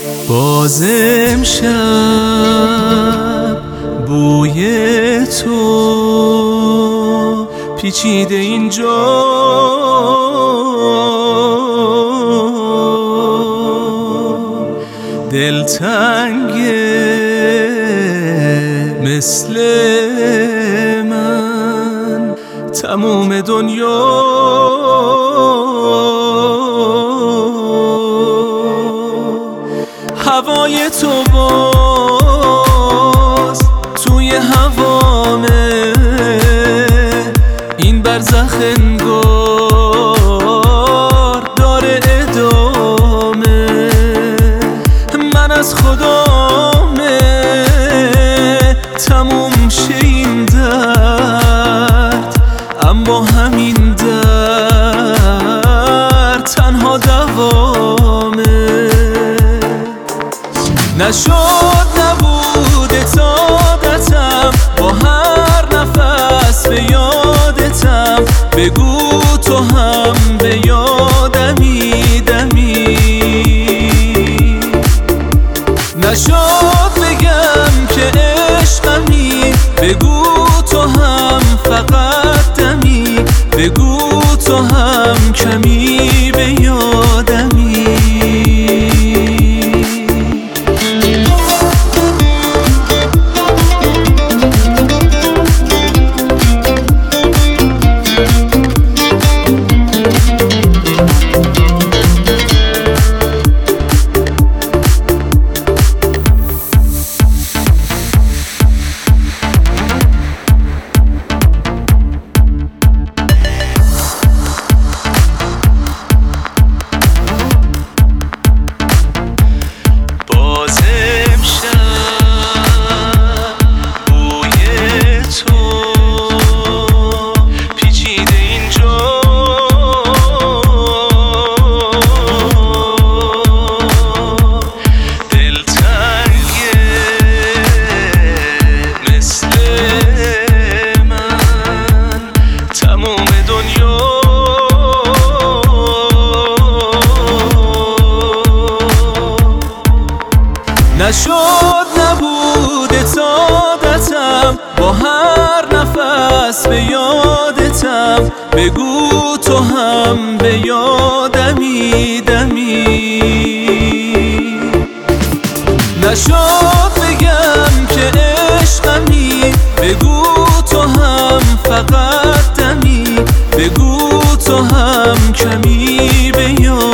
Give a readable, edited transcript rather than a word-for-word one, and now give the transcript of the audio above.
باز امشب بوی تو پیچیده اینجا، دلتنگه مثل من تموم دنیا. هوای تو باز توی هوامه، این برزخ انگار داره ادامه. من از خدامه تموم شه این درد، اما همین درد تنها دوامه. نشد نبوده سعادتم، با هر نفس به یادتم. بگو تو هم به یادمی دمی. نشد بگم که عشقمی، بگو تو هم فقط دمی. بگو تو هم کمی به یادمی. نشد نبوده سعادتم، با هر نفس به یادتم. بگو تو هم به یادمی دمی. نشد بگم که عشقمی، بگو تو هم فقط دمی. بگو تو هم کمی به یادمی.